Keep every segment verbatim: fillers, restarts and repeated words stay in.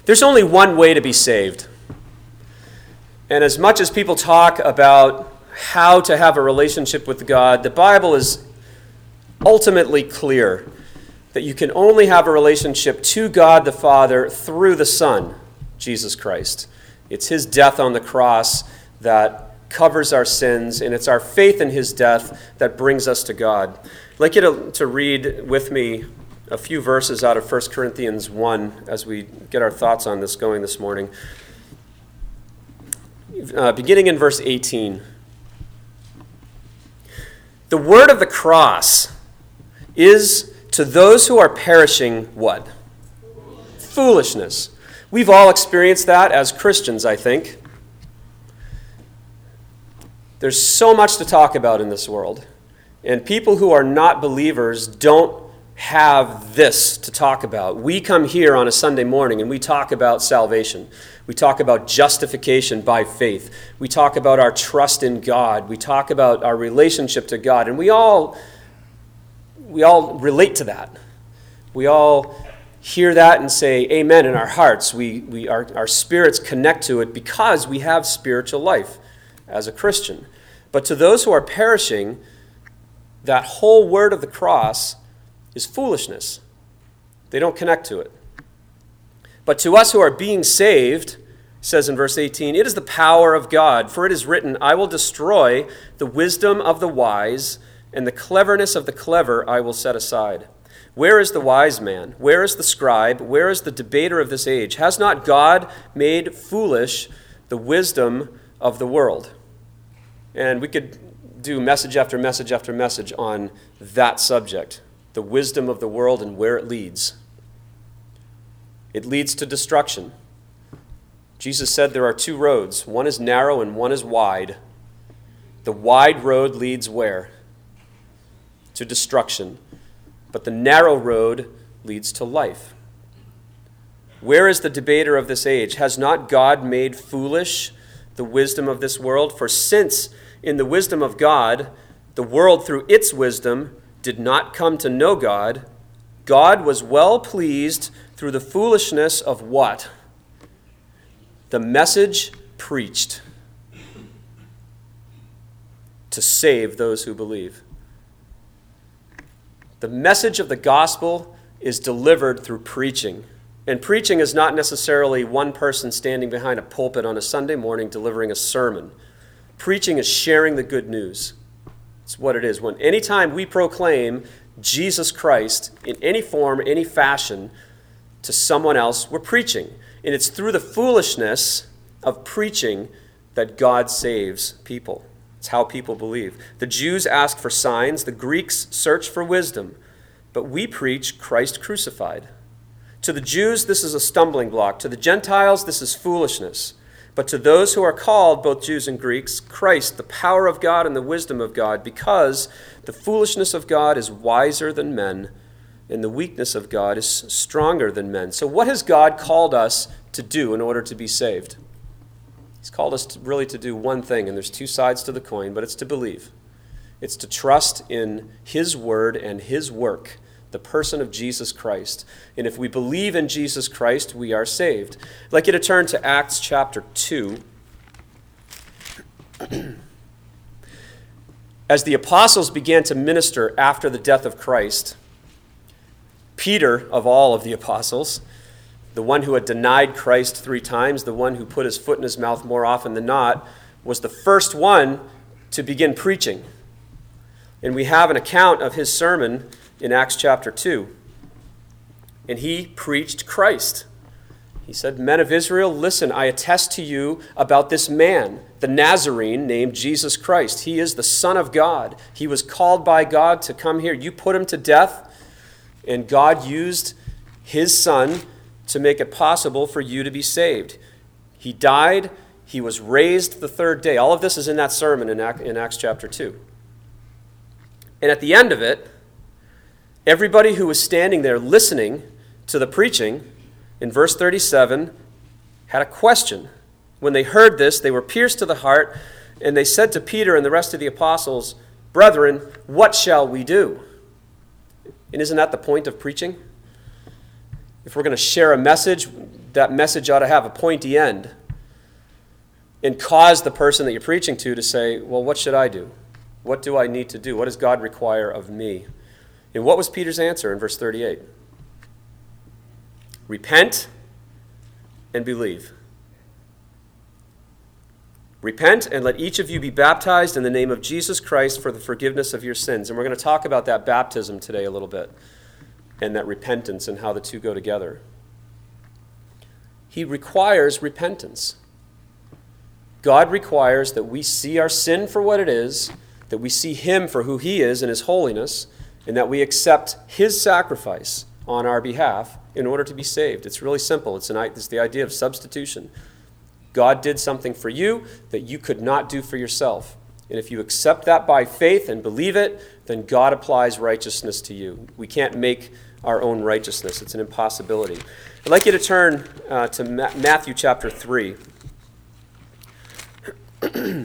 There's only one way to be saved. And as much as people talk about how to have a relationship with God, the Bible is ultimately clear that you can only have a relationship to God the Father through the Son, Jesus Christ. It's his death on the cross that covers our sins, and it's our faith in his death that brings us to God. I'd like you to, to read with me a few verses out of First Corinthians one as we get our thoughts on this going this morning. Uh, beginning in verse eighteen. The word of the cross is to those who are perishing what? Foolishness. We've all experienced that as Christians, I think. There's so much to talk about in this world. And people who are not believers don't have this to talk about. We come here on a Sunday morning and we talk about salvation. We talk about justification by faith. We talk about our trust in God. We talk about our relationship to God. And we all, we all relate to that. We all hear that and say amen in our hearts. We, we, our, our spirits connect to it because we have spiritual life as a Christian. But to those who are perishing, that whole word of the cross is foolishness. They don't connect to it. But to us who are being saved, says in verse eighteen, it is the power of God, for it is written, I will destroy the wisdom of the wise, and the cleverness of the clever I will set aside. Where is the wise man? Where is the scribe? Where is the debater of this age? Has not God made foolish the wisdom of the world? And we could do message after message after message on that subject, the wisdom of the world and where it leads. It leads to destruction. Jesus said there are two roads. One is narrow and one is wide. The wide road leads where? To destruction. But the narrow road leads to life. Where is the debater of this age? Has not God made foolish the wisdom of this world? For since in the wisdom of God, the world through its wisdom did not come to know God, God was well pleased through the foolishness of what? The message preached to save those who believe. The message of the gospel is delivered through preaching. And preaching is not necessarily one person standing behind a pulpit on a Sunday morning delivering a sermon. Preaching is sharing the good news. It's what it is. When anytime we proclaim Jesus Christ in any form, any fashion to someone else, we're preaching. And it's through the foolishness of preaching that God saves people. It's how people believe. The Jews ask for signs. The Greeks search for wisdom. But we preach Christ crucified. To the Jews, this is a stumbling block. To the Gentiles, this is foolishness. But to those who are called, both Jews and Greeks, Christ, the power of God and the wisdom of God, because the foolishness of God is wiser than men, and the weakness of God is stronger than men. So what has God called us to do in order to be saved? He's called us to really to do one thing, and there's two sides to the coin, but it's to believe. It's to trust in his word and his work, the person of Jesus Christ. And if we believe in Jesus Christ, we are saved. I'd like you to turn to Acts chapter two. As the apostles began to minister after the death of Christ, Peter, of all of the apostles, the one who had denied Christ three times, the one who put his foot in his mouth more often than not, was the first one to begin preaching. And we have an account of his sermon in Acts chapter two. And he preached Christ. He said, Men of Israel, listen, I attest to you about this man, the Nazarene, named Jesus Christ. He is the Son of God. He was called by God to come here. You put him to death, and God used his Son to make it possible for you to be saved. He died. He was raised the third day. All of this is in that sermon in Acts chapter two. And at the end of it, everybody who was standing there listening to the preaching, in verse thirty-seven, had a question. When they heard this, they were pierced to the heart, and they said to Peter and the rest of the apostles, Brethren, what shall we do? And isn't that the point of preaching? If we're going to share a message, that message ought to have a pointy end and cause the person that you're preaching to to say, well, what should I do? What do I need to do? What does God require of me? And what was Peter's answer in verse thirty-eight? Repent and believe. Repent and let each of you be baptized in the name of Jesus Christ for the forgiveness of your sins. And we're going to talk about that baptism today a little bit, and that repentance and how the two go together. He requires repentance. God requires that we see our sin for what it is, that we see him for who he is in his holiness, and that we accept his sacrifice on our behalf in order to be saved. It's really simple. It's, an, it's the idea of substitution. God did something for you that you could not do for yourself. And if you accept that by faith and believe it, then God applies righteousness to you. We can't make our own righteousness. It's an impossibility. I'd like you to turn uh, to Ma- Matthew chapter three. And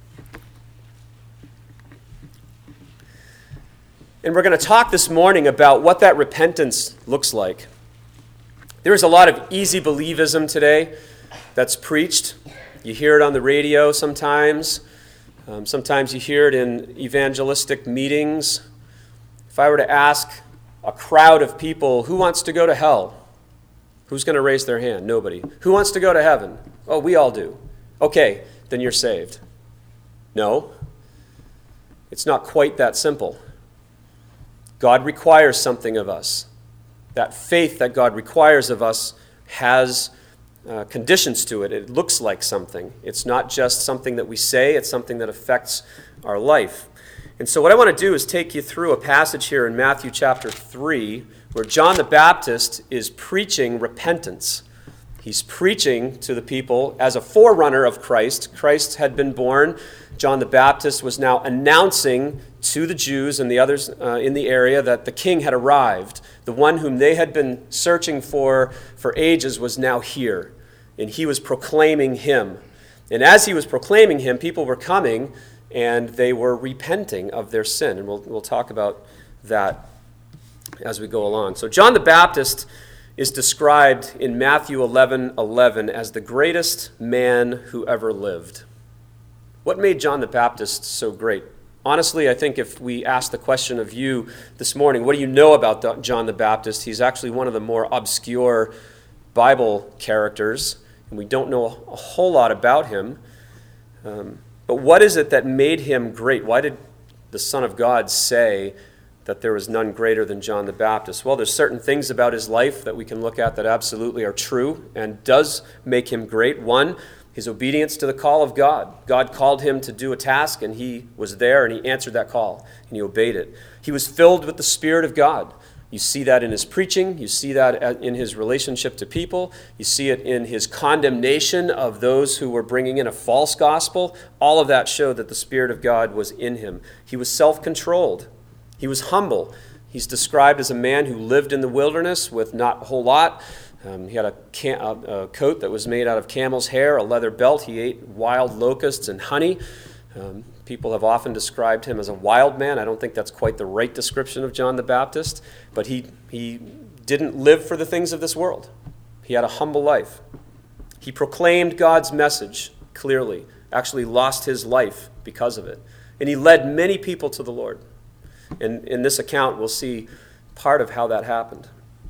we're going to talk this morning about what that repentance looks like. There is a lot of easy believism today that's preached. You hear it on the radio sometimes. Um, sometimes you hear it in evangelistic meetings. If I were to ask a crowd of people, who wants to go to hell? Who's going to raise their hand? Nobody. Who wants to go to heaven? Oh, we all do. Okay, then you're saved. No, it's not quite that simple. God requires something of us. That faith that God requires of us has uh, conditions to it. It looks like something. It's not just something that we say, it's something that affects our life. And so what I want to do is take you through a passage here in Matthew chapter three where John the Baptist is preaching repentance. He's preaching to the people as a forerunner of Christ. Christ had been born. John the Baptist was now announcing to the Jews and the others uh, in the area that the king had arrived. The one whom they had been searching for for ages was now here, and he was proclaiming him. And as he was proclaiming him, people were coming, and they were repenting of their sin. And we'll, we'll talk about that as we go along. So John the Baptist is described in Matthew eleven eleven as the greatest man who ever lived. What made John the Baptist so great? Honestly, I think if we ask the question of you this morning, what do you know about John the Baptist? He's actually one of the more obscure Bible characters, and we don't know a whole lot about him. Um, but what is it that made him great? Why did the Son of God say that there was none greater than John the Baptist? Well, there's certain things about his life that we can look at that absolutely are true and does make him great. One, his obedience to the call of God. God called him to do a task, and he was there, and he answered that call, and he obeyed it. He was filled with the Spirit of God. You see that in his preaching. You see that in his relationship to people. You see it in his condemnation of those who were bringing in a false gospel. All of that showed that the Spirit of God was in him. He was self-controlled. He was humble. He's described as a man who lived in the wilderness with not a whole lot. Um, he had a, cam- a, a coat that was made out of camel's hair, a leather belt. He ate wild locusts and honey. Um, people have often described him as a wild man. I don't think that's quite the right description of John the Baptist, but he, he didn't live for the things of this world. He had a humble life. He proclaimed God's message clearly, actually lost his life because of it. And he led many people to the Lord. And in this account, we'll see part of how that happened.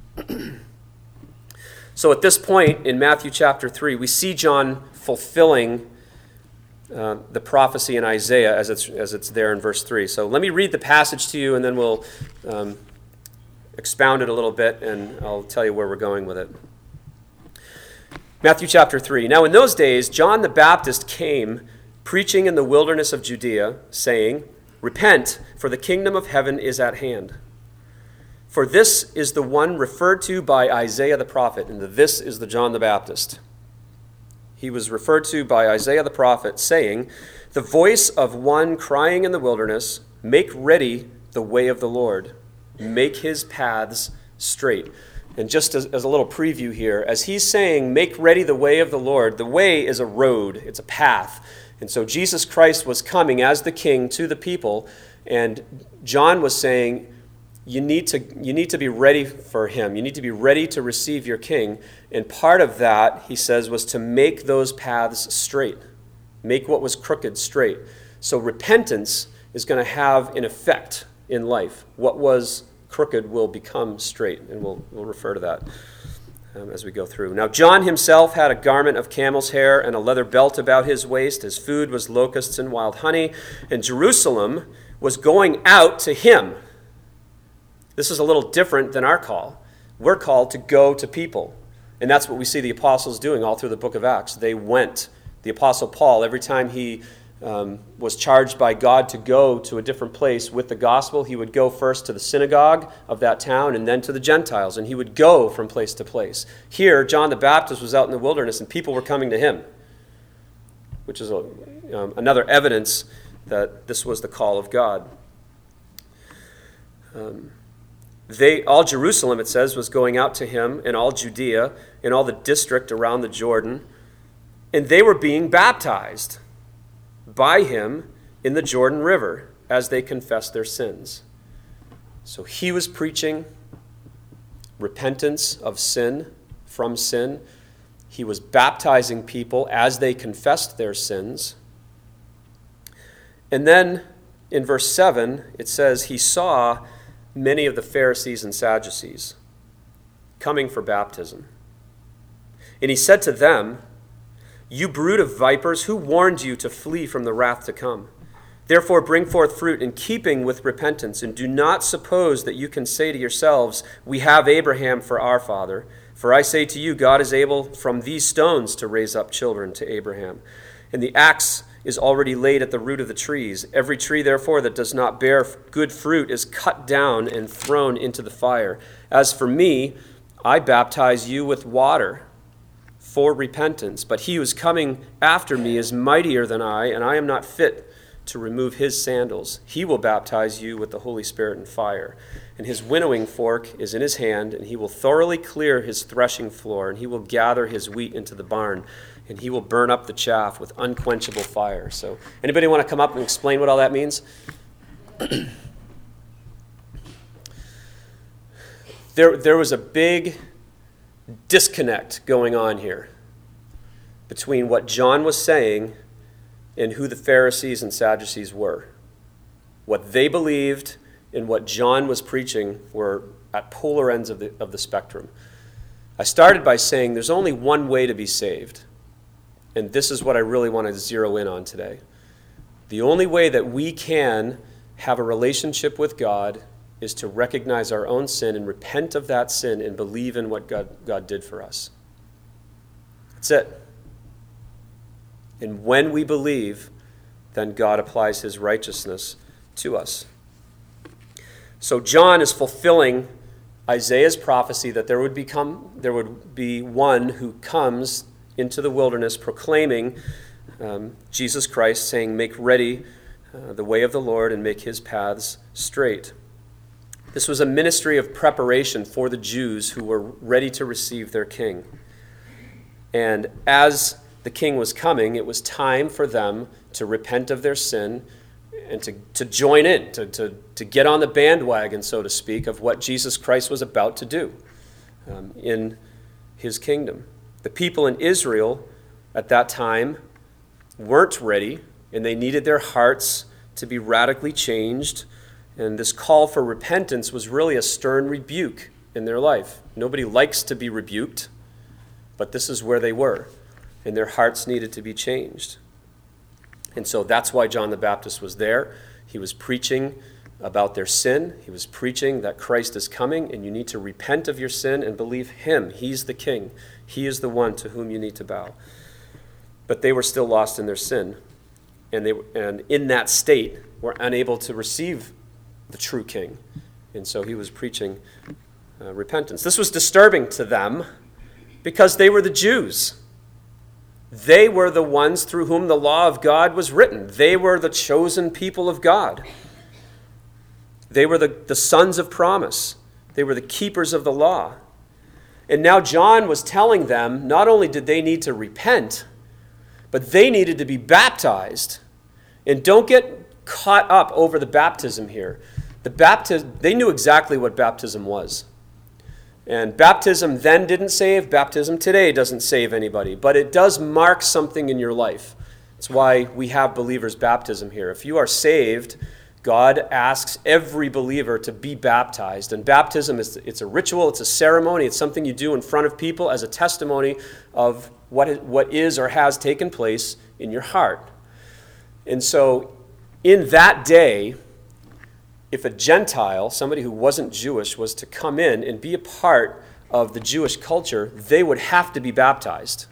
So at this point in Matthew chapter three, we see John fulfilling uh, the prophecy in Isaiah as it's, as it's there in verse three. So let me read the passage to you, and then we'll um, expound it a little bit, and I'll tell you where we're going with it. Matthew chapter three. Now in those days, John the Baptist came preaching in the wilderness of Judea, saying, "Repent, for the kingdom of heaven is at hand." For this is the one referred to by Isaiah the prophet, and the this is the John the Baptist. He was referred to by Isaiah the prophet, saying, "The voice of one crying in the wilderness, make ready the way of the Lord, make his paths straight." And just as, as a little preview here, as he's saying, make ready the way of the Lord, the way is a road, it's a path. And so Jesus Christ was coming as the king to the people, and John was saying, you need to you need to be ready for him. You need to be ready to receive your king. And part of that, he says, was to make those paths straight. Make what was crooked straight. So repentance is going to have an effect in life. What was crooked will become straight, and we'll we'll refer to that um, as we go through. Now, John himself had a garment of camel's hair and a leather belt about his waist. His food was locusts and wild honey, and Jerusalem was going out to him. This is a little different than our call. We're called to go to people, and that's what we see the apostles doing all through the book of Acts. They went. The apostle Paul, every time he Um, was charged by God to go to a different place with the gospel, he would go first to the synagogue of that town and then to the Gentiles, and he would go from place to place. Here, John the Baptist was out in the wilderness, and people were coming to him, which is a, um, another evidence that this was the call of God. Um, they, all Jerusalem, it says, was going out to him, and all Judea, and all the district around the Jordan, and they were being baptized by him in the Jordan River as they confessed their sins. So he was preaching repentance of sin, from sin. He was baptizing people as they confessed their sins. And then in verse seven, it says, he saw many of the Pharisees and Sadducees coming for baptism. And he said to them, "You brood of vipers, who warned you to flee from the wrath to come? Therefore bring forth fruit in keeping with repentance, and do not suppose that you can say to yourselves, 'We have Abraham for our father.' For I say to you, God is able from these stones to raise up children to Abraham. And the axe is already laid at the root of the trees. Every tree, therefore, that does not bear good fruit is cut down and thrown into the fire. As for me, I baptize you with water for repentance, but he who is coming after me is mightier than I, and I am not fit to remove his sandals. He will baptize you with the Holy Spirit and fire. And his winnowing fork is in his hand, and he will thoroughly clear his threshing floor, and he will gather his wheat into the barn, and he will burn up the chaff with unquenchable fire." So, anybody want to come up and explain what all that means? there, there was a big disconnect going on here between what John was saying and who the Pharisees and Sadducees were. What they believed and what John was preaching were at polar ends of the, of the spectrum. I started by saying there's only one way to be saved, and this is what I really want to zero in on today. The only way that we can have a relationship with God is to recognize our own sin and repent of that sin and believe in what God, God did for us. That's it. And when we believe, then God applies his righteousness to us. So John is fulfilling Isaiah's prophecy that there would become there would be one who comes into the wilderness proclaiming um, Jesus Christ, saying, "Make ready uh, the way of the Lord and make his paths straight." This was a ministry of preparation for the Jews who were ready to receive their king. And as the king was coming, it was time for them to repent of their sin and to, to join in, to, to, to get on the bandwagon, so to speak, of what Jesus Christ was about to do um, in his kingdom. The people in Israel at that time weren't ready, and they needed their hearts to be radically changed. And this call for repentance was really a stern rebuke in their life. Nobody likes to be rebuked, but this is where they were, and their hearts needed to be changed. And so that's why John the Baptist was there. He was preaching about their sin. He was preaching that Christ is coming, and you need to repent of your sin and believe him. He's the king. He is the one to whom you need to bow. But they were still lost in their sin, and they and in that state were unable to receive the true king. And so he was preaching uh, repentance. This was disturbing to them because they were the Jews. They were the ones through whom the law of God was written. They were the chosen people of God. They were the, the sons of promise. They were the keepers of the law. And now John was telling them not only did they need to repent, but they needed to be baptized. And don't get caught up over the baptism here. the baptism, they knew exactly what baptism was. And baptism then didn't save, baptism today doesn't save anybody, but it does mark something in your life. That's why we have believers' baptism here. If you are saved, God asks every believer to be baptized. And baptism, is it's a ritual, it's a ceremony, it's something you do in front of people as a testimony of what is, what is or has taken place in your heart. And so in that day, if a Gentile, somebody who wasn't Jewish, was to come in and be a part of the Jewish culture, they would have to be baptized.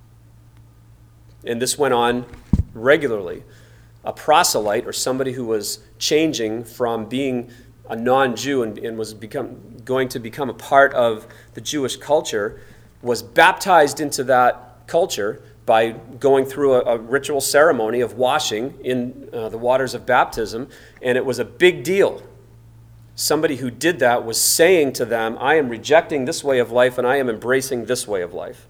And this went on regularly. A proselyte, or somebody who was changing from being a non-Jew and, and was become, going to become a part of the Jewish culture, was baptized into that culture by going through a, a ritual ceremony of washing in uh, the waters of baptism, and it was a big deal. Somebody who did that was saying to them, I am rejecting this way of life and I am embracing this way of life.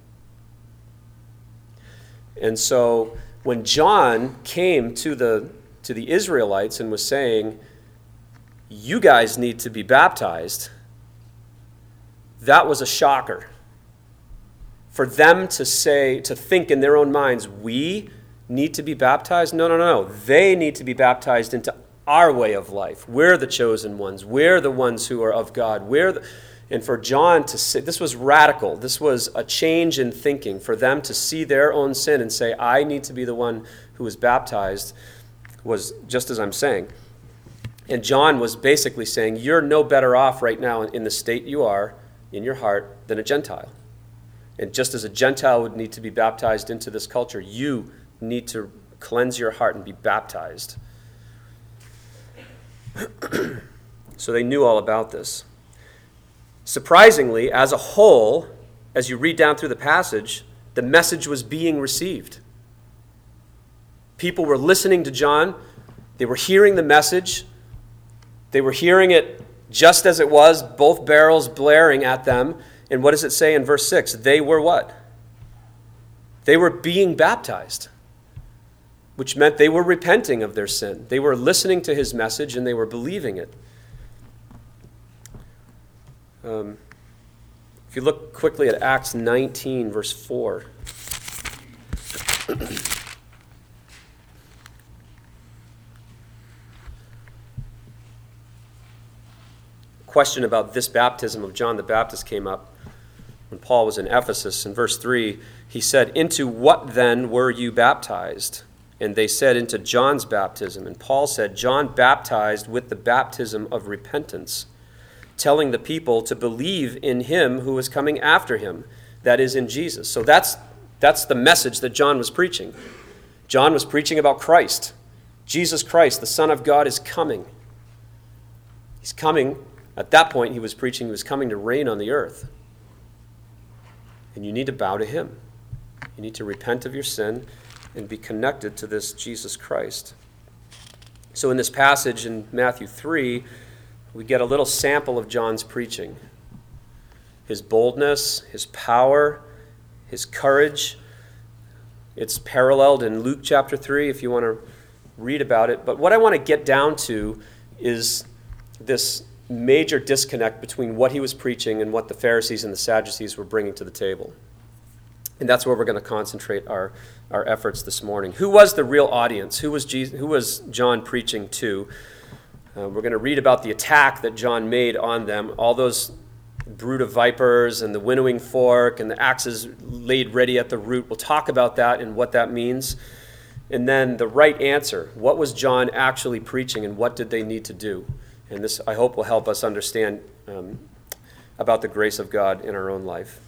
And so when John came to the to the Israelites and was saying, you guys need to be baptized, that was a shocker. For them to say, to think in their own minds, we need to be baptized? No, no, no, no. They need to be baptized into our way of life. We're the chosen ones. We're the ones who are of God. We're the, and for John to say, this was radical. This was a change in thinking. For them to see their own sin and say, I need to be the one who is baptized, was just as I'm saying. And John was basically saying, you're no better off right now in the state you are in your heart than a Gentile. And just as a Gentile would need to be baptized into this culture, you need to cleanse your heart and be baptized. So they knew all about this. Surprisingly, as a whole, as you read down through the passage, the message was being received. People were listening to John. They were hearing the message. They were hearing it just as it was, both barrels blaring at them. And what does it say in verse six? They were what? They were being baptized, which meant they were repenting of their sin. They were listening to his message and they were believing it. Um, if you look quickly at Acts nineteen, verse four. Question about this baptism of John the Baptist came up when Paul was in Ephesus. In verse three, he said, into what then were you baptized? And they said, into John's baptism. And Paul said, John baptized with the baptism of repentance, telling the people to believe in him who was coming after him, that is, in Jesus. So that's that's the message that John was preaching. John was preaching about Christ. Jesus Christ, the Son of God, is coming. He's coming. At that point, he was preaching he was coming to reign on the earth. And you need to bow to him. You need to repent of your sin and be connected to this Jesus Christ. So in this passage in Matthew three, we get a little sample of John's preaching. His boldness, his power, his courage. It's paralleled in Luke chapter three if you want to read about it. But what I want to get down to is this major disconnect between what he was preaching and what the Pharisees and the Sadducees were bringing to the table. And that's where we're going to concentrate our, our efforts this morning. Who was the real audience? Who was Jesus, who was John preaching to? Uh, we're going to read about the attack that John made on them, all those brood of vipers and the winnowing fork and the axes laid ready at the root. We'll talk about that and what that means. And then the right answer. What was John actually preaching and what did they need to do? And this, I hope, will help us understand um, about the grace of God in our own life.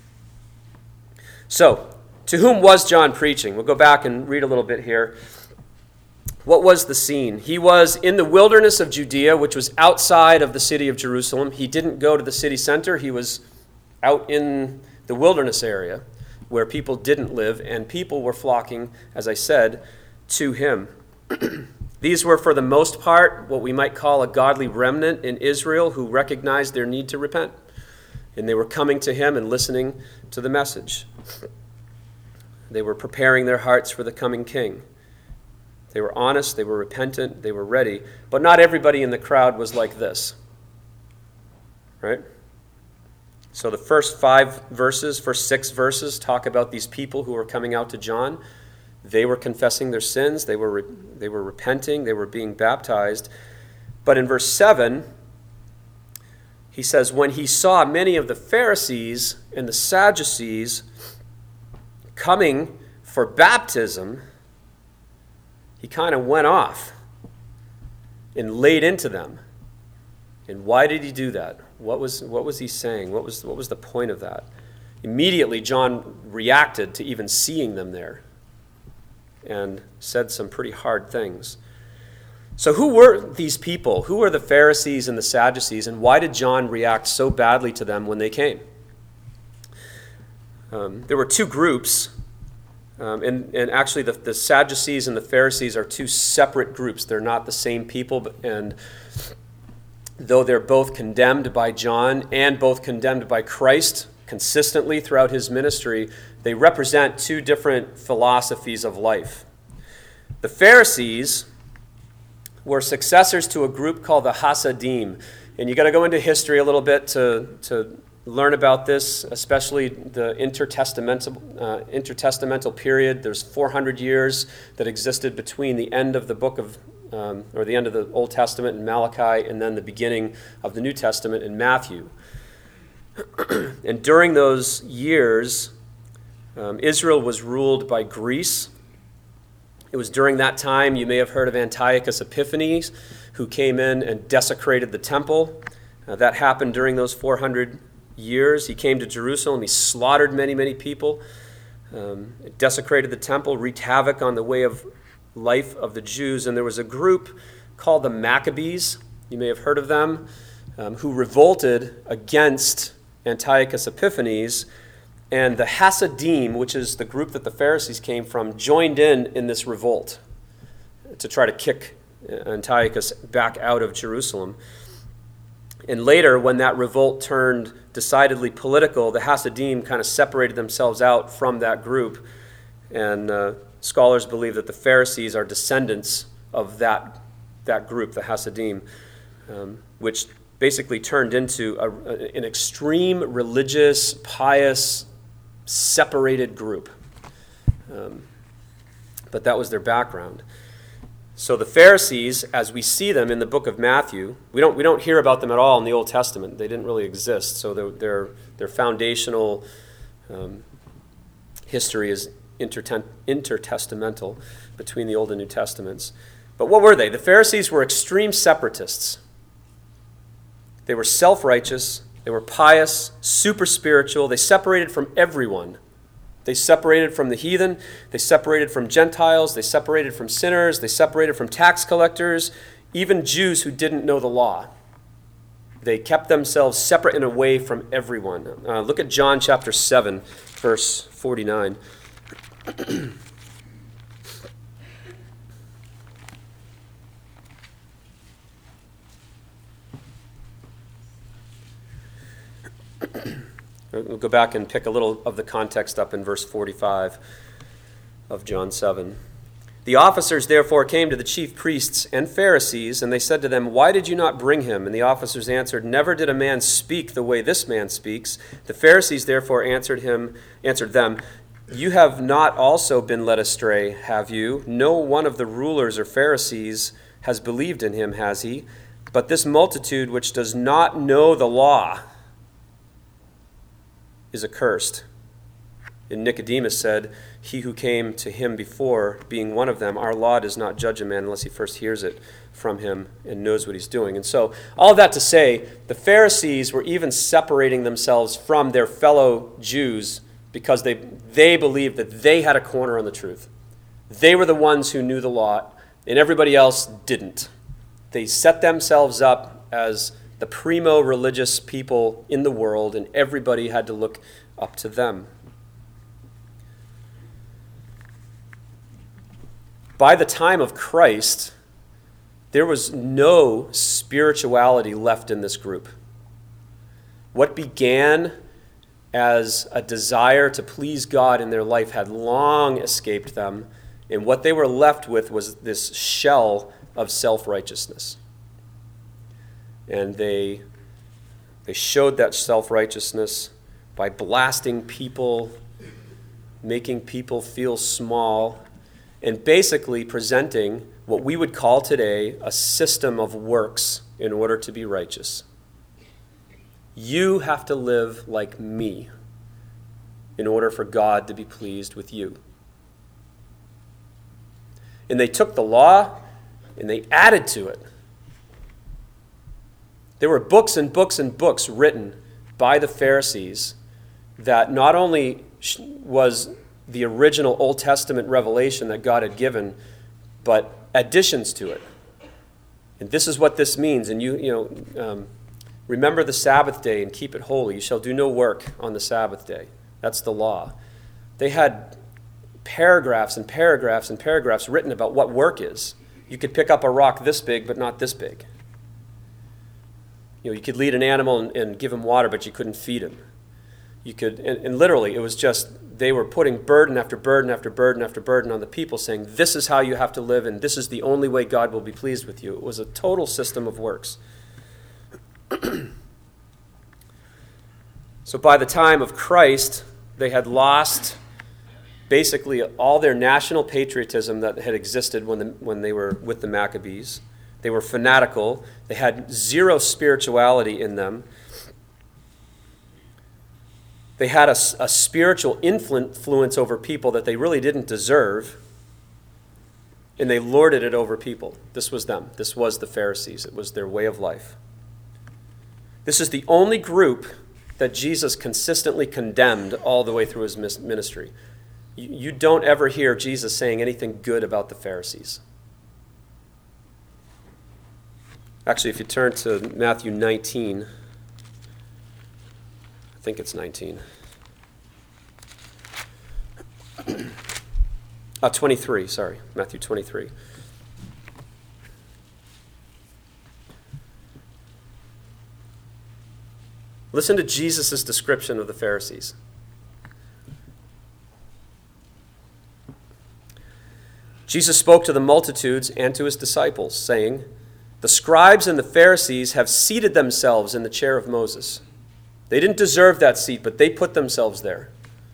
So, to whom was John preaching? We'll go back and read a little bit here. What was the scene? He was in the wilderness of Judea, which was outside of the city of Jerusalem. He didn't go to the city center. He was out in the wilderness area where people didn't live, and people were flocking, as I said, to him. These were, for the most part, what we might call a godly remnant in Israel who recognized their need to repent. And they were coming to him and listening to the message. They were preparing their hearts for the coming king. They were honest, they were repentant, they were ready. But not everybody in the crowd was like this. Right? So the first five verses, first six verses, talk about these people who were coming out to John. They were confessing their sins, they were, they were repenting, they were being baptized. But in verse seven, he says, when he saw many of the Pharisees and the Sadducees coming for baptism, he kind of went off and laid into them. And why did he do that? What was, what was he saying? What was, what was the point of that? Immediately, John reacted to even seeing them there and said some pretty hard things. So who were these people? Who were the Pharisees and the Sadducees, and why did John react so badly to them when they came? Um, there were two groups, um, and, and actually the, the Sadducees and the Pharisees are two separate groups. They're not the same people, but, and though they're both condemned by John and both condemned by Christ consistently throughout his ministry, they represent two different philosophies of life. The Pharisees were successors to a group called the Hasidim. And you got to go into history a little bit to, to learn about this, especially the intertestamental, uh, intertestamental period. There's four hundred years that existed between the end of the book of, um, or the end of the Old Testament in Malachi, and then the beginning of the New Testament in Matthew. And during those years, um, Israel was ruled by Greece. It was during that time, you may have heard of Antiochus Epiphanes, who came in and desecrated the temple. Uh, that happened during those four hundred years. He came to Jerusalem. He slaughtered many, many people, um, desecrated the temple, wreaked havoc on the way of life of the Jews. And there was a group called the Maccabees, you may have heard of them, um, who revolted against Antiochus Epiphanes. And the Hasidim, which is the group that the Pharisees came from, joined in in this revolt to try to kick Antiochus back out of Jerusalem. And later, when that revolt turned decidedly political, the Hasidim kind of separated themselves out from that group. And uh, scholars believe that the Pharisees are descendants of that, that group, the Hasidim, um, which basically turned into a, an extreme religious, pious, separated group. Um, but that was their background. So the Pharisees, as we see them in the book of Matthew, we don't we don't hear about them at all in the Old Testament. They didn't really exist. So their their, their foundational um, history is interten- intertestamental between the Old and New Testaments. But what were they? The Pharisees were extreme separatists. They were self-righteous. They were pious, super spiritual. They separated from everyone. They separated from the heathen. They separated from Gentiles. They separated from sinners. They separated from tax collectors, even Jews who didn't know the law. They kept themselves separate and away from everyone. Uh, look at John chapter seven, verse forty-nine. We'll go back and pick a little of the context up in verse forty-five of John seven. The officers therefore came to the chief priests and Pharisees, and they said to them, "Why did you not bring him?" And the officers answered, "Never did a man speak the way this man speaks." The Pharisees therefore answered him, answered them, "You have not also been led astray, have you? No one of the rulers or Pharisees has believed in him, has he? But this multitude which does not know the law is accursed." And Nicodemus said, "He who came to him before, being one of them, our law does not judge a man unless he first hears it from him and knows what he's doing." And so all of that to say, the Pharisees were even separating themselves from their fellow Jews because they, they believed that they had a corner on the truth. They were the ones who knew the law, and everybody else didn't. They set themselves up as the primo religious people in the world, and everybody had to look up to them. By the time of Christ, there was no spirituality left in this group. What began as a desire to please God in their life had long escaped them, And what they were left with was this shell of self-righteousness. And they, they showed that self-righteousness by blasting people, making people feel small, and basically presenting what we would call today a system of works in order to be righteous. You have to live like me in order for God to be pleased with you. And they took the law and they added to it. There were books and books and books written by the Pharisees that not only was the original Old Testament revelation that God had given, but additions to it. And this is what this means. And you, you know, um, remember the Sabbath day and keep it holy. You shall do no work on the Sabbath day. That's the law. They had paragraphs and paragraphs and paragraphs written about what work is. You could pick up a rock this big, but not this big. You know, you could lead an animal and, and give him water, but you couldn't feed him. You could, and, and literally, it was just, they were putting burden after burden after burden after burden on the people, saying, this is how you have to live, and this is the only way God will be pleased with you. It was a total system of works. So by the time of Christ, they had lost basically all their national patriotism that had existed when, the, when they were with the Maccabees. They were fanatical. They had zero spirituality in them. They had a, a spiritual influence over people that they really didn't deserve, and they lorded it over people. This was them. This was the Pharisees. It was their way of life. This is the only group that Jesus consistently condemned all the way through his ministry. You, you don't ever hear Jesus saying anything good about the Pharisees. Actually, if you turn to Matthew nineteen, I think it's nineteen. uh, twenty-three, sorry, Matthew twenty-three. Listen to Jesus' description of the Pharisees. Jesus spoke to the multitudes and to his disciples, saying, the scribes and the Pharisees have seated themselves in the chair of Moses. They didn't deserve that seat, but they put themselves there.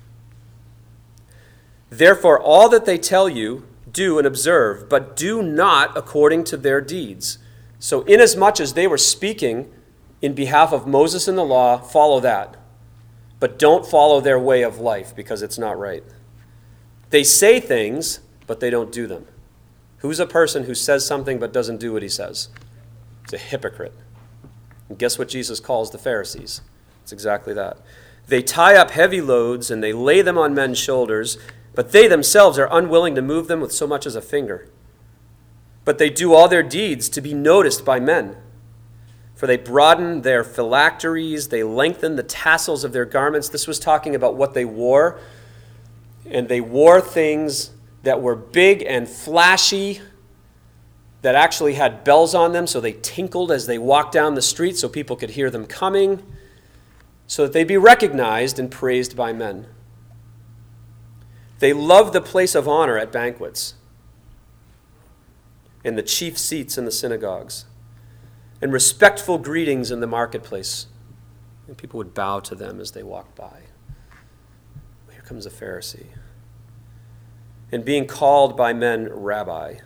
Therefore, all that they tell you, do and observe, but do not according to their deeds. So inasmuch as they were speaking in behalf of Moses and the law, follow that. But don't follow their way of life, because it's not right. They say things, but they don't do them. Who's a person who says something but doesn't do what he says? It's a hypocrite. And guess what Jesus calls the Pharisees? It's exactly that. They tie up heavy loads and they lay them on men's shoulders, but they themselves are unwilling to move them with so much as a finger. But they do all their deeds to be noticed by men. For they broaden their phylacteries, they lengthen the tassels of their garments. This was talking about what they wore. And they wore things that were big and flashy, that actually had bells on them, so they tinkled as they walked down the street so people could hear them coming, so that they'd be recognized and praised by men. They loved the place of honor at banquets and the chief seats in the synagogues and respectful greetings in the marketplace. And people would bow to them as they walked by. Here comes a Pharisee. And being called by men rabbi.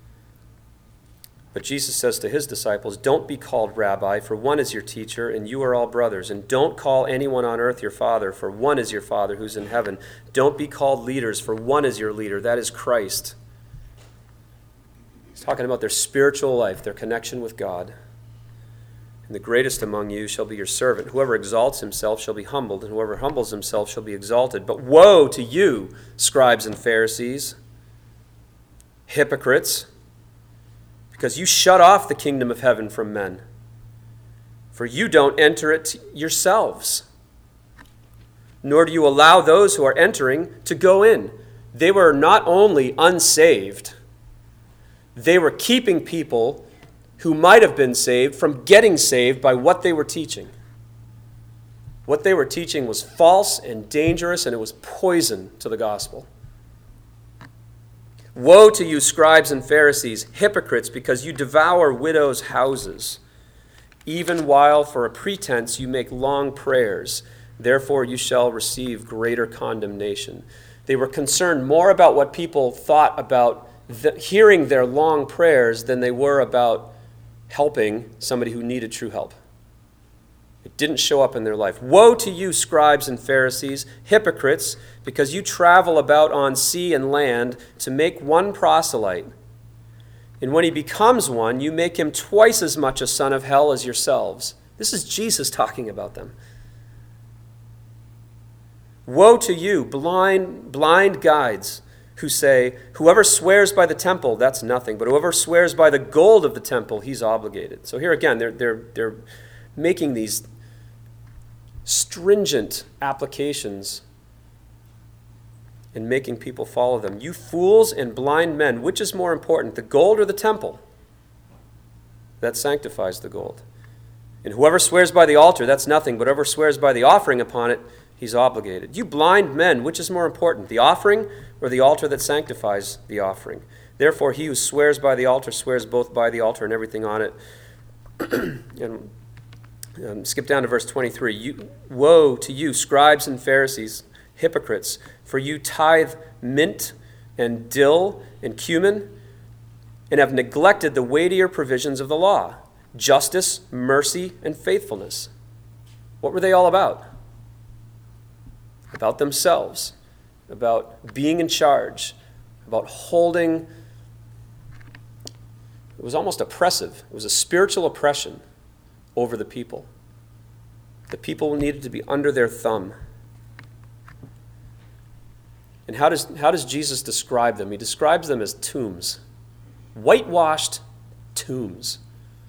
But Jesus says to his disciples, don't be called rabbi, for one is your teacher, and you are all brothers. And don't call anyone on earth your father, for one is your Father who's in heaven. Don't be called leaders, for one is your leader, that is Christ. He's talking about their spiritual life, their connection with God. And the greatest among you shall be your servant. Whoever exalts himself shall be humbled, and whoever humbles himself shall be exalted. But woe to you, scribes and Pharisees, hypocrites, because you shut off the kingdom of heaven from men. For you don't enter it yourselves, nor do you allow those who are entering to go in. They were not only unsaved, they were keeping people who might have been saved from getting saved by what they were teaching. What they were teaching was false and dangerous, and it was poison to the gospel. Woe to you, scribes and Pharisees, hypocrites, because you devour widows' houses, even while for a pretense you make long prayers. Therefore you shall receive greater condemnation. They were concerned more about what people thought about the, hearing their long prayers than they were about helping somebody who needed true help. It didn't show up in their life. Woe to you, scribes and Pharisees, hypocrites, because you travel about on sea and land to make one proselyte. And when he becomes one, you make him twice as much a son of hell as yourselves. This is Jesus talking about them. Woe to you, blind, blind guides, who say, whoever swears by the temple, that's nothing, but whoever swears by the gold of the temple, he's obligated. So here again, they're, they're, they're making these stringent applications and making people follow them. You fools and blind men, which is more important, the gold or the temple? That sanctifies the gold. And whoever swears by the altar, that's nothing, but whoever swears by the offering upon it, he's obligated. You blind men, which is more important, the offering or the altar that sanctifies the offering? Therefore, he who swears by the altar swears both by the altar and everything on it. and um, skip down to verse twenty-three. You, woe to you, scribes and Pharisees, hypocrites, for you tithe mint and dill and cumin and have neglected the weightier provisions of the law, justice, mercy, and faithfulness. What were they all about? About themselves, about being in charge, about holding. It was almost oppressive. It was a spiritual oppression over the people. The people needed to be under their thumb. And how does, how does Jesus describe them? He describes them as tombs, whitewashed tombs,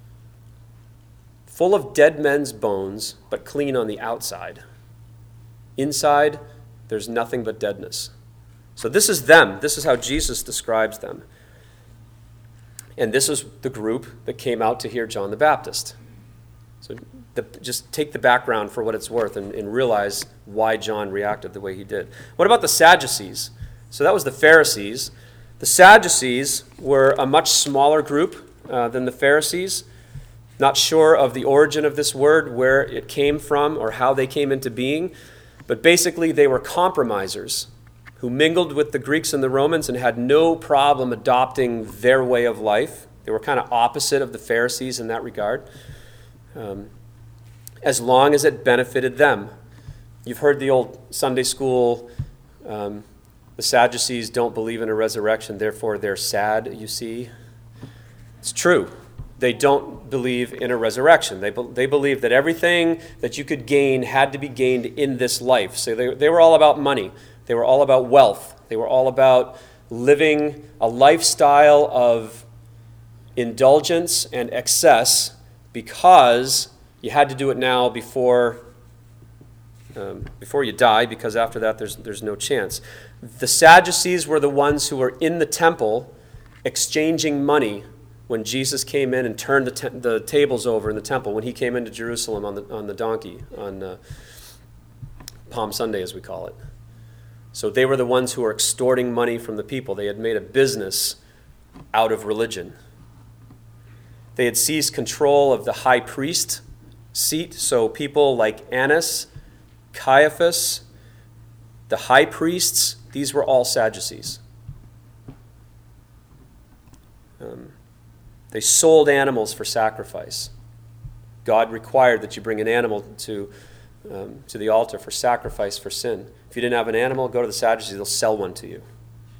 full of dead men's bones, but clean on the outside. Inside, there's nothing but deadness. So this is them. This is how Jesus describes them. And this is the group that came out to hear John the Baptist. So the, just take the background for what it's worth and, and realize why John reacted the way he did. What about the Sadducees? So that was the Pharisees. The Sadducees were a much smaller group uh, than the Pharisees. Not sure of the origin of this word, where it came from or how they came into being. But basically, they were compromisers who mingled with the Greeks and the Romans and had no problem adopting their way of life. They were kind of opposite of the Pharisees in that regard, um, as long as it benefited them. You've heard the old Sunday school, um, the Sadducees don't believe in a resurrection, therefore they're sad, you see. It's true. They don't believe in a resurrection. They, be, they believe that everything that you could gain had to be gained in this life. So they, they were all about money. They were all about wealth. They were all about living a lifestyle of indulgence and excess because you had to do it now before, um, before you die, because after that there's, there's no chance. The Sadducees were the ones who were in the temple exchanging money when Jesus came in and turned the, te- the tables over in the temple, when he came into Jerusalem on the, on the donkey, on uh, Palm Sunday, as we call it. So they were the ones who were extorting money from the people. They had made a business out of religion. They had seized control of the high priest seat, so people like Annas, Caiaphas, the high priests, these were all Sadducees. Um, They sold animals for sacrifice. God required that you bring an animal to, um, to the altar for sacrifice for sin. If you didn't have an animal, go to the Sadducees. They'll sell one to you.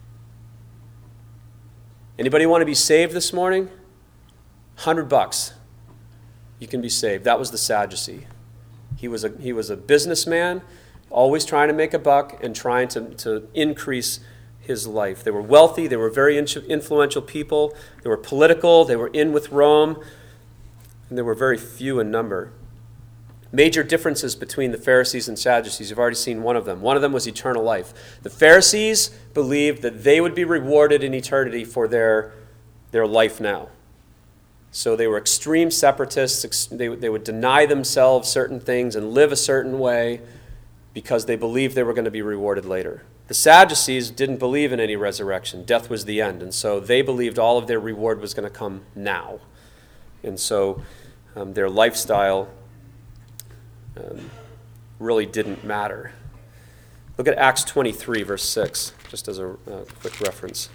Anybody want to be saved this morning? Hundred bucks. You can be saved. That was the Sadducee. He was a, he was a businessman, always trying to make a buck and trying to, to increase his life. They were wealthy. They were very influential people. They were political. They were in with Rome. And they were very few in number. Major differences between the Pharisees and Sadducees. You've already seen one of them. One of them was eternal life. The Pharisees believed that they would be rewarded in eternity for their, their life now. So they were extreme separatists. They, they would deny themselves certain things and live a certain way because they believed they were going to be rewarded later. The Sadducees didn't believe in any resurrection. Death was the end. And so they believed all of their reward was going to come now. And so um, their lifestyle um, really didn't matter. Look at Acts twenty-three, verse six, just as a uh, quick reference.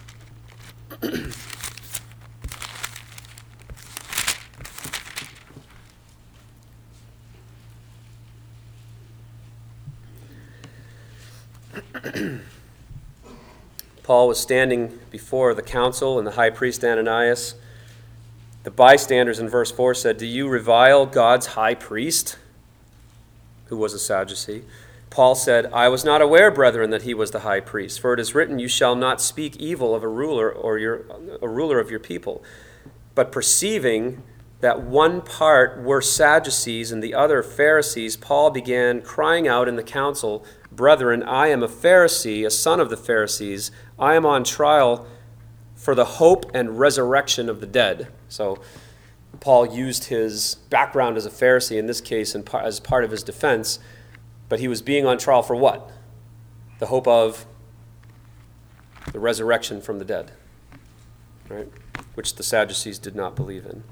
Paul was standing before the council and the high priest Ananias. The bystanders in verse four said, "Do you revile God's high priest?" Who was a Sadducee. Paul said, "I was not aware, brethren, that he was the high priest. For it is written, you shall not speak evil of a ruler or your, a ruler of your people." But perceiving that one part were Sadducees and the other Pharisees, Paul began crying out in the council, "Brethren, I am a Pharisee, a son of the Pharisees. I am on trial for the hope and resurrection of the dead." So Paul used his background as a Pharisee in this case and as part of his defense, but he was being on trial for what? The hope of the resurrection from the dead, right? Which the Sadducees did not believe in.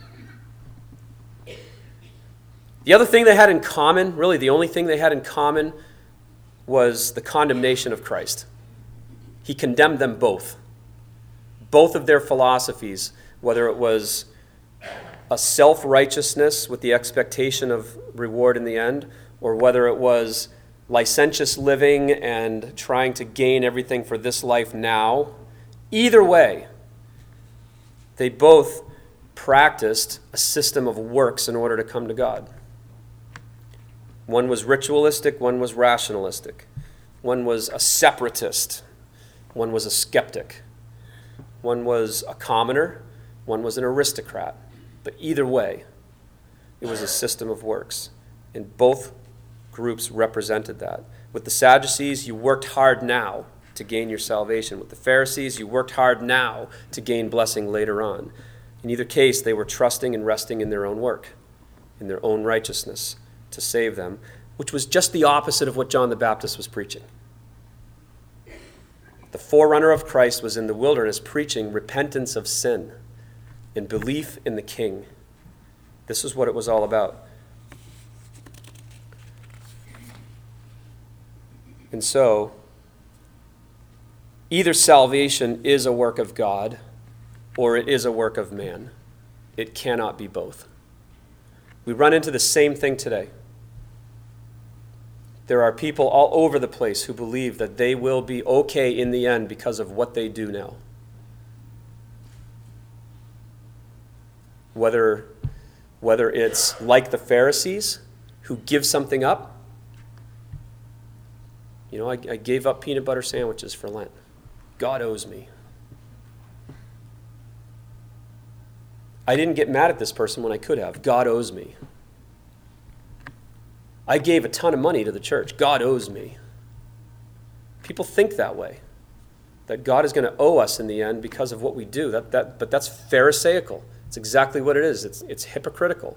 The other thing they had in common, really the only thing they had in common, was the condemnation of Christ. He condemned them both. Both of their philosophies, whether it was a self-righteousness with the expectation of reward in the end, or whether it was licentious living and trying to gain everything for this life now, either way, they both practiced a system of works in order to come to God. One was ritualistic, one was rationalistic. One was a separatist, one was a skeptic. One was a commoner, one was an aristocrat. But either way, it was a system of works. And both groups represented that. With the Sadducees, you worked hard now to gain your salvation. With the Pharisees, you worked hard now to gain blessing later on. In either case, they were trusting and resting in their own work, in their own righteousness to save them, which was just the opposite of what John the Baptist was preaching. The forerunner of Christ was in the wilderness preaching repentance of sin and belief in the King. This is what it was all about. And so, either salvation is a work of God or it is a work of man. It cannot be both. We run into the same thing today. There are people all over the place who believe that they will be okay in the end because of what they do now. Whether, whether it's like the Pharisees who give something up. You know, I, I gave up peanut butter sandwiches for Lent. God owes me. I didn't get mad at this person when I could have. God owes me. I gave a ton of money to the church. God owes me. People think that way, that God is going to owe us in the end because of what we do. That, that, but that's Pharisaical. It's exactly what it is. It's, it's hypocritical.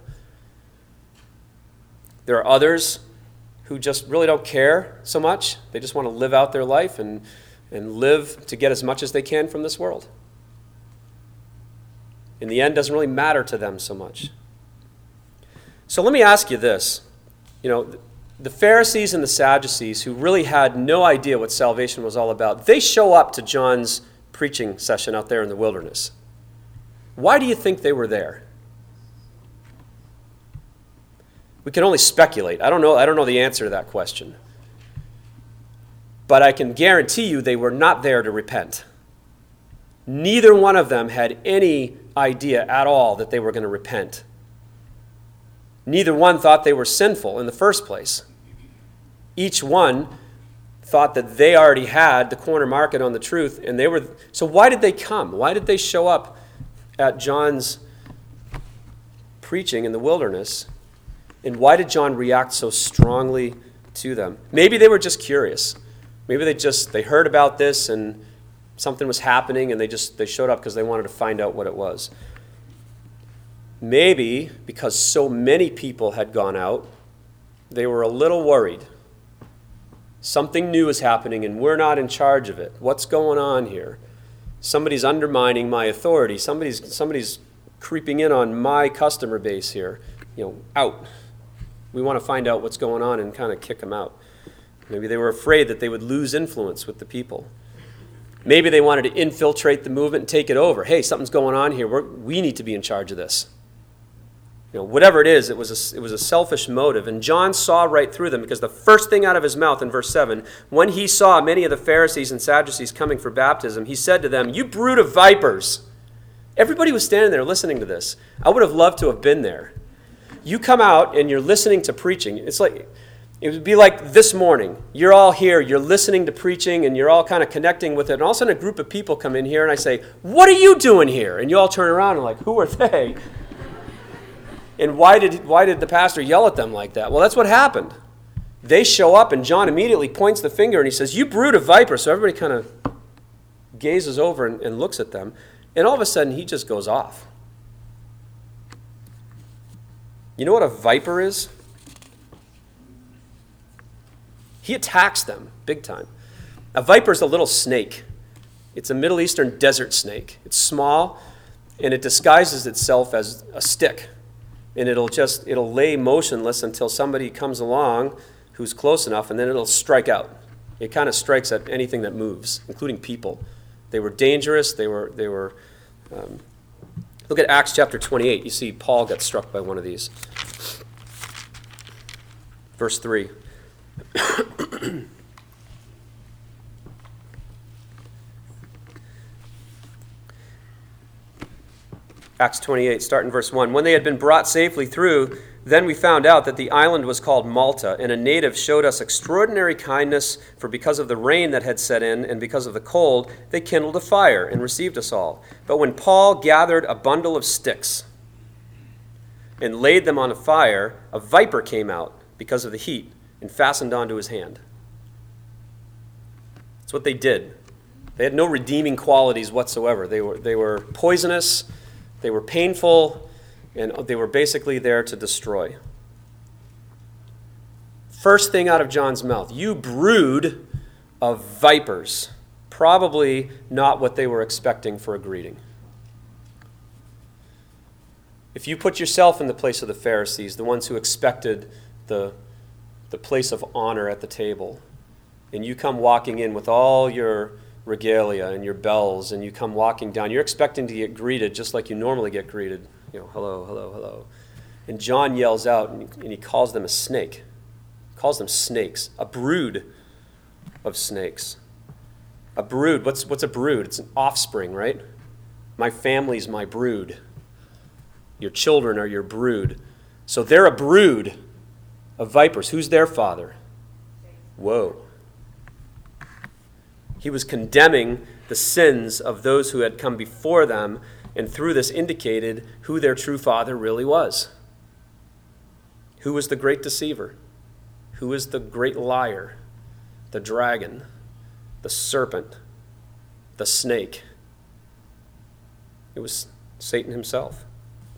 There are others who just really don't care so much. They just want to live out their life and, and live to get as much as they can from this world. In the end, it doesn't really matter to them so much. So let me ask you this. You know, the Pharisees and the Sadducees, who really had no idea what salvation was all about, they show up to John's preaching session out there in the wilderness. Why do you think they were there? We can only speculate. I don't know, I don't know the answer to that question. But I can guarantee you they were not there to repent. Neither one of them had any idea at all that they were going to repent. Neither one thought they were sinful in the first place. Each one thought that they already had the corner market on the truth, and they were. So why did they come? Why did they show up at John's preaching in the wilderness? And why did John react so strongly to them? Maybe they were just curious. Maybe they just they heard about this and something was happening, and they just they showed up because they wanted to find out what it was. Maybe because so many people had gone out, they were a little worried. Something new is happening and we're not in charge of it. What's going on here? Somebody's undermining my authority. Somebody's somebody's creeping in on my customer base here. You know, out. We want to find out what's going on and kind of kick them out. Maybe they were afraid that they would lose influence with the people. Maybe they wanted to infiltrate the movement and take it over. Hey, something's going on here. We're, we need to be in charge of this. You know, whatever it is, it was a, it was a selfish motive. And John saw right through them, because the first thing out of his mouth in verse seven, when he saw many of the Pharisees and Sadducees coming for baptism, he said to them, "You brood of vipers." Everybody was standing there listening to this. I would have loved to have been there. You come out and you're listening to preaching. It's like, it would be like this morning. You're all here, you're listening to preaching, and you're all kind of connecting with it. And all of a sudden a group of people come in here and I say, "What are you doing here?" And you all turn around and like, "Who are they? And why did why did the pastor yell at them like that?" Well, that's what happened. They show up and John immediately points the finger and he says, "You brood of vipers." So everybody kind of gazes over and, and looks at them. And all of a sudden he just goes off. You know what a viper is? He attacks them big time. A viper is a little snake. It's a Middle Eastern desert snake. It's small and it disguises itself as a stick. And it'll just, it'll lay motionless until somebody comes along who's close enough, and then it'll strike out. It kind of strikes at anything that moves, including people. They were dangerous. They were, they were, um, look at Acts chapter twenty-eight. You see Paul got struck by one of these. Verse three. Acts twenty-eight, start in verse one. "When they had been brought safely through, then we found out that the island was called Malta, and a native showed us extraordinary kindness, for because of the rain that had set in and because of the cold, they kindled a fire and received us all. But when Paul gathered a bundle of sticks and laid them on a fire, a viper came out because of the heat and fastened onto his hand." That's what they did. They had no redeeming qualities whatsoever. They were, they were poisonous. They were painful, and they were basically there to destroy. First thing out of John's mouth, "You brood of vipers." Probably not what they were expecting for a greeting. If you put yourself in the place of the Pharisees, the ones who expected the, the place of honor at the table, and you come walking in with all your regalia and your bells, and you come walking down, you're expecting to get greeted just like you normally get greeted. You know, hello, hello, hello. And John yells out, and he, and he calls them a snake. He calls them snakes, a brood of snakes. A brood, what's, what's a brood? It's an offspring, right? My family's my brood. Your children are your brood. So they're a brood of vipers. Who's their father? Whoa. He was condemning the sins of those who had come before them, and through this indicated who their true father really was. Who was the great deceiver? Who is the great liar? The dragon, the serpent, the snake. It was Satan himself.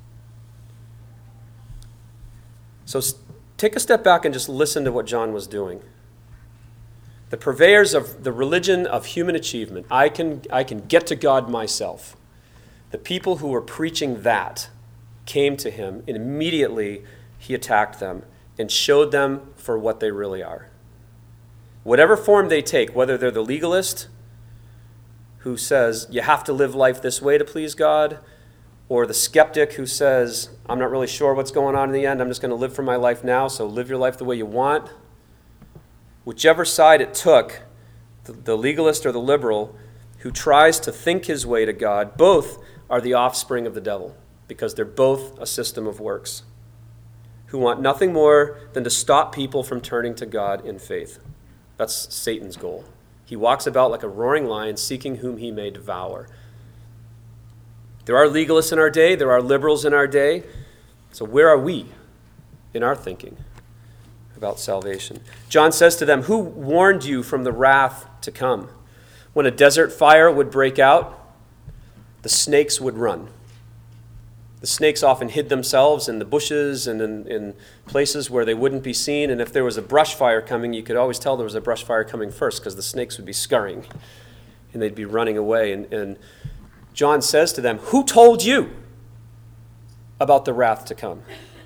So take a step back and just listen to what John was doing. The purveyors of the religion of human achievement, I can, I can get to God myself. The people who were preaching that came to him, and immediately he attacked them and showed them for what they really are. Whatever form they take, whether they're the legalist who says you have to live life this way to please God, or the skeptic who says, I'm not really sure what's going on in the end, I'm just going to live for my life now, so live your life the way you want. Whichever side it took, the, the legalist or the liberal who tries to think his way to God, both are the offspring of the devil, because they're both a system of works, who want nothing more than to stop people from turning to God in faith. That's Satan's goal. He walks about like a roaring lion, seeking whom he may devour. There are legalists in our day. There are liberals in our day. So where are we in our thinking about salvation? John says to them, who warned you from the wrath to come? When a desert fire would break out, the snakes would run. The snakes often hid themselves in the bushes and in, in places where they wouldn't be seen. And if there was a brush fire coming, you could always tell there was a brush fire coming first because the snakes would be scurrying and they'd be running away. And, and John says to them, "Who told you about the wrath to come?"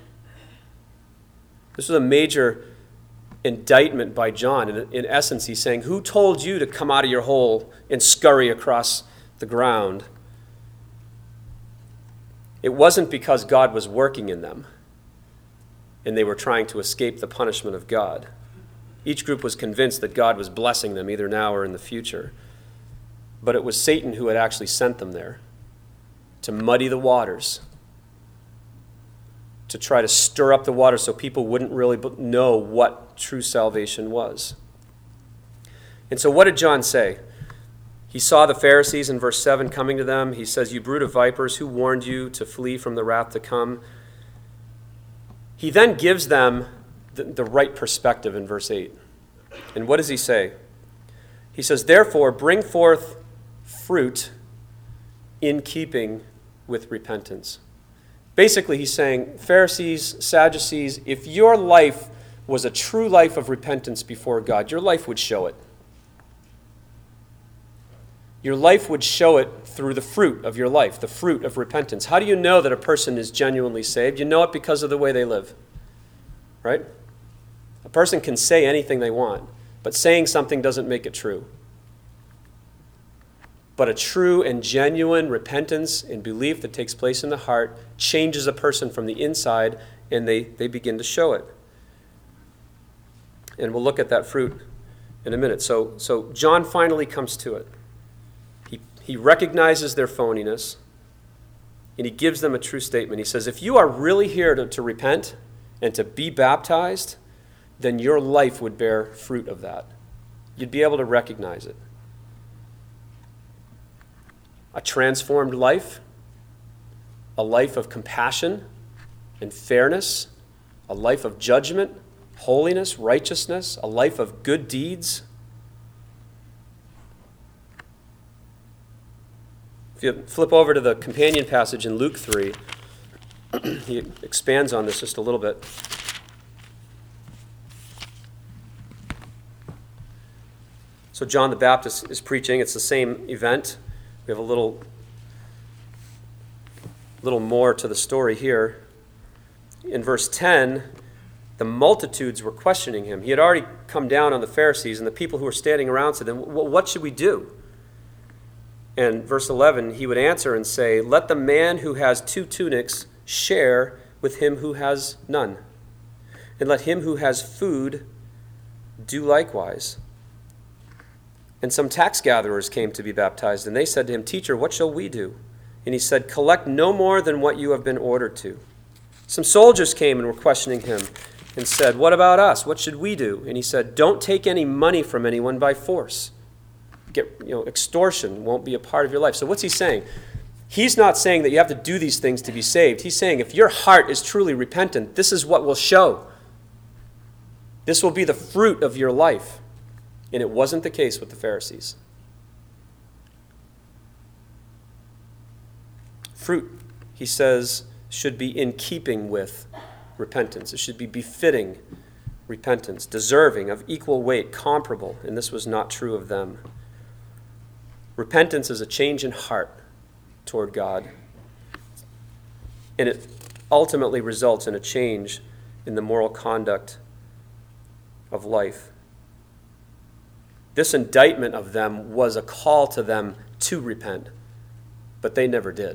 This was a major indictment by John. In, in essence, he's saying, who told you to come out of your hole and scurry across the ground? It wasn't because God was working in them and they were trying to escape the punishment of God. Each group was convinced that God was blessing them either now or in the future. But it was Satan who had actually sent them there to muddy the waters, to try to stir up the water so people wouldn't really know what true salvation was. And so what did John say? He saw the Pharisees in verse seven coming to them. He says, "You brood of vipers, who warned you to flee from the wrath to come?" He then gives them the, the right perspective in verse eight. And what does he say? He says, "Therefore, bring forth fruit in keeping with repentance." Basically, he's saying, Pharisees, Sadducees, if your life was a true life of repentance before God, your life would show it. Your life would show it through the fruit of your life, the fruit of repentance. How do you know that a person is genuinely saved? You know it because of the way they live, right? A person can say anything they want, but saying something doesn't make it true. But a true and genuine repentance and belief that takes place in the heart changes a person from the inside, and they, they begin to show it. And we'll look at that fruit in a minute. So, so John finally comes to it. He, he recognizes their phoniness, and he gives them a true statement. He says, if you are really here to, to repent and to be baptized, then your life would bear fruit of that. You'd be able to recognize it. A transformed life, a life of compassion and fairness, a life of judgment, holiness, righteousness, a life of good deeds. If you flip over to the companion passage in Luke three, he expands on this just a little bit. So John the Baptist is preaching. It's the same event. We have a little, little more to the story here. In verse ten, the multitudes were questioning him. He had already come down on the Pharisees, and the people who were standing around said, well, what should we do? And verse eleven, he would answer and say, let the man who has two tunics share with him who has none, and let him who has food do likewise. And some tax gatherers came to be baptized, and they said to him, Teacher, what shall we do? And he said, collect no more than what you have been ordered to. Some soldiers came and were questioning him and said, what about us? What should we do? And he said, don't take any money from anyone by force. Get, you know, extortion won't be a part of your life. So what's he saying? He's not saying that you have to do these things to be saved. He's saying if your heart is truly repentant, this is what will show. This will be the fruit of your life. And it wasn't the case with the Pharisees. Fruit, he says, should be in keeping with repentance. It should be befitting repentance, deserving of equal weight, comparable, and this was not true of them. Repentance is a change in heart toward God, and it ultimately results in a change in the moral conduct of life. This indictment of them was a call to them to repent, but they never did.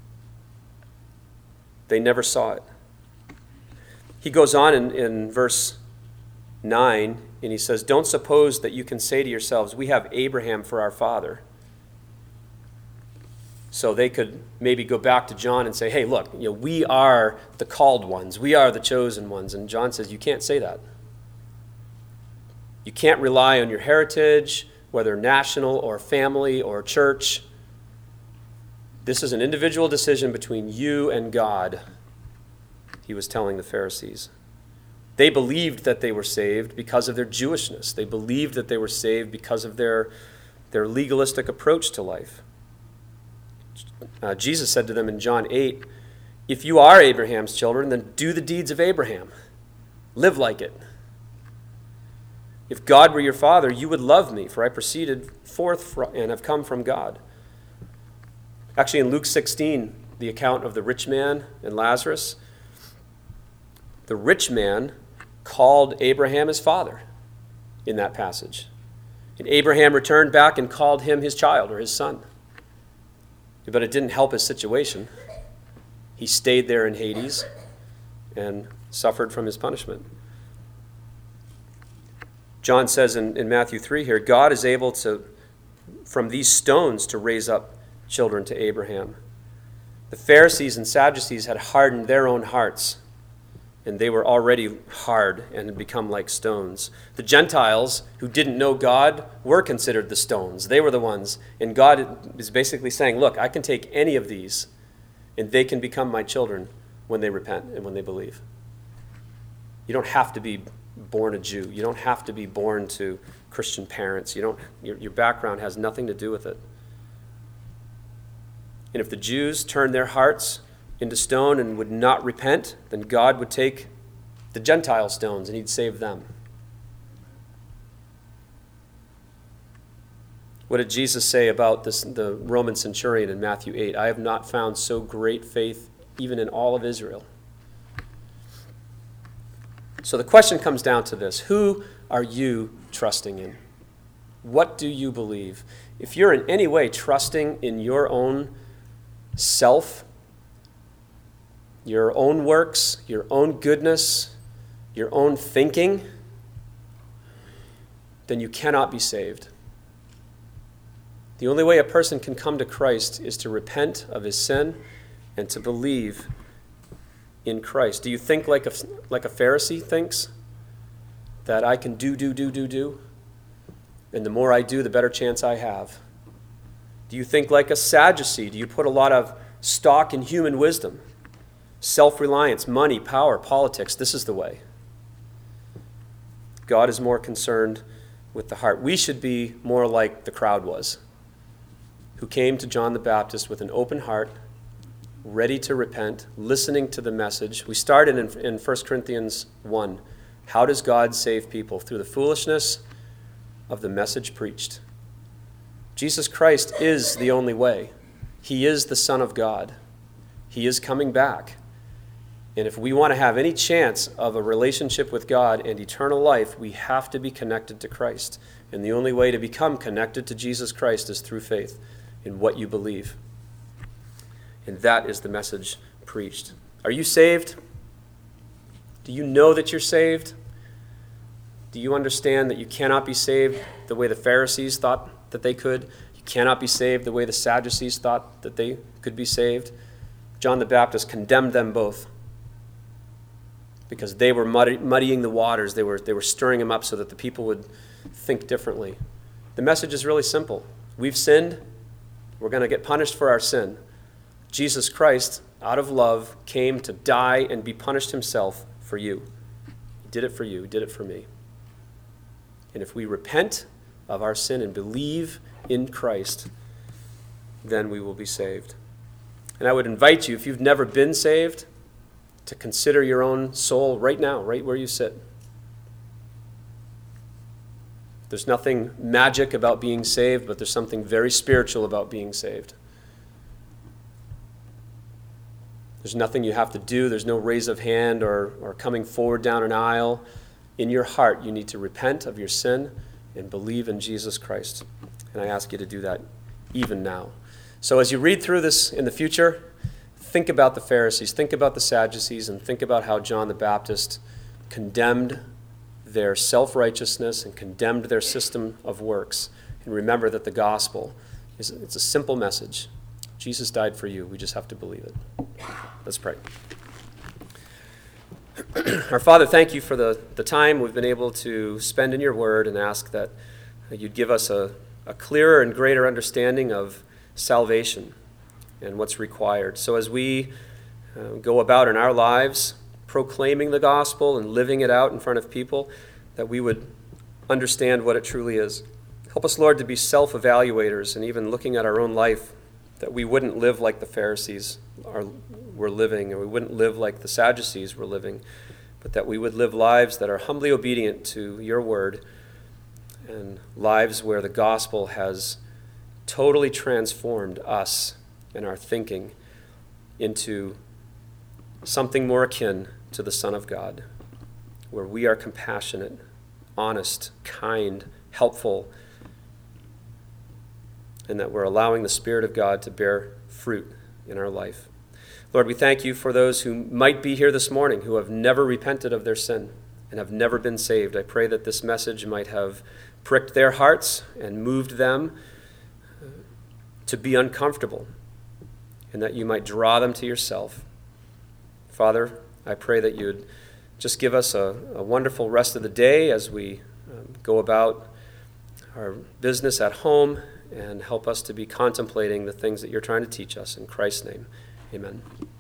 They never saw it. He goes on in, in verse nine, and he says, don't suppose that you can say to yourselves, we have Abraham for our father. So they could maybe go back to John and say, hey, look, you know, we are the called ones. We are the chosen ones. And John says, you can't say that. You can't rely on your heritage, whether national or family or church. This is an individual decision between you and God, he was telling the Pharisees. They believed that they were saved because of their Jewishness. They believed that they were saved because of their, their legalistic approach to life. Uh, Jesus said to them in John eight, If you are Abraham's children, then do the deeds of Abraham. Live like it. If God were your father, you would love me, for I proceeded forth and have come from God. Actually, in Luke sixteen, the account of the rich man and Lazarus, the rich man called Abraham his father in that passage. And Abraham returned back and called him his child or his son. But it didn't help his situation. He stayed there in Hades and suffered from his punishment. John says in, in Matthew three here, God is able to, from these stones, to raise up children to Abraham. The Pharisees and Sadducees had hardened their own hearts, and they were already hard and had become like stones. The Gentiles, who didn't know God, were considered the stones. They were the ones. And God is basically saying, look, I can take any of these, and they can become my children when they repent and when they believe. You don't have to be born a Jew. You don't have to be born to Christian parents. You don't. Your, your background has nothing to do with it. And if the Jews turned their hearts into stone and would not repent, then God would take the Gentile stones and he'd save them. What did Jesus say about this, the Roman centurion in Matthew eight? I have not found so great faith even in all of Israel. So the question comes down to this. Who are you trusting in? What do you believe? If you're in any way trusting in your own self, your own works, your own goodness, your own thinking, then you cannot be saved. The only way a person can come to Christ is to repent of his sin and to believe in Christ. Do you think like a, like a Pharisee thinks? That I can do, do, do, do, do? And the more I do, the better chance I have. Do you think like a Sadducee? Do you put a lot of stock in human wisdom? Self-reliance, money, power, politics, this is the way. God is more concerned with the heart. We should be more like the crowd was, who came to John the Baptist with an open heart, ready to repent, listening to the message. We started in, in First Corinthians one. How does God save people? Through the foolishness of the message preached. Jesus Christ is the only way. He is the Son of God. He is coming back. And if we want to have any chance of a relationship with God and eternal life, we have to be connected to Christ. And the only way to become connected to Jesus Christ is through faith in what you believe. And that is the message preached. Are you saved? Do you know that you're saved? Do you understand that you cannot be saved the way the Pharisees thought that they could? You cannot be saved the way the Sadducees thought that they could be saved? John the Baptist condemned them both because they were muddy, muddying the waters. They were, they were stirring them up so that the people would think differently. The message is really simple. We've sinned. We're going to get punished for our sin. Jesus Christ, out of love, came to die and be punished himself for you. He did it for you. He did it for me. And if we repent of our sin and believe in Christ, then we will be saved. And I would invite you, if you've never been saved, to consider your own soul right now, right where you sit. There's nothing magic about being saved, but there's something very spiritual about being saved. There's nothing you have to do. There's no raise of hand or, or coming forward down an aisle. In your heart, you need to repent of your sin and believe in Jesus Christ. And I ask you to do that even now. So as you read through this in the future, think about the Pharisees, think about the Sadducees, and think about how John the Baptist condemned their self-righteousness and condemned their system of works. And remember that the gospel is it's a simple message. Jesus died for you. We just have to believe it. Let's pray. Our Father, thank you for the, the time we've been able to spend in your word, and ask that you'd give us a, a clearer and greater understanding of salvation and what's required. So as we uh, go about in our lives proclaiming the gospel and living it out in front of people, that we would understand what it truly is. Help us, Lord, to be self-evaluators, and even looking at our own life, that we wouldn't live like the Pharisees, are we're living, and we wouldn't live like the Sadducees were living, but that we would live lives that are humbly obedient to your word, and lives where the gospel has totally transformed us and our thinking into something more akin to the Son of God, where we are compassionate, honest, kind, helpful, and that we're allowing the Spirit of God to bear fruit in our life. Lord, we thank you for those who might be here this morning who have never repented of their sin and have never been saved. I pray that this message might have pricked their hearts and moved them to be uncomfortable, and that you might draw them to yourself. Father, I pray that you would just give us a, a wonderful rest of the day as we um, go about our business at home, and help us to be contemplating the things that you're trying to teach us. In Christ's name, amen.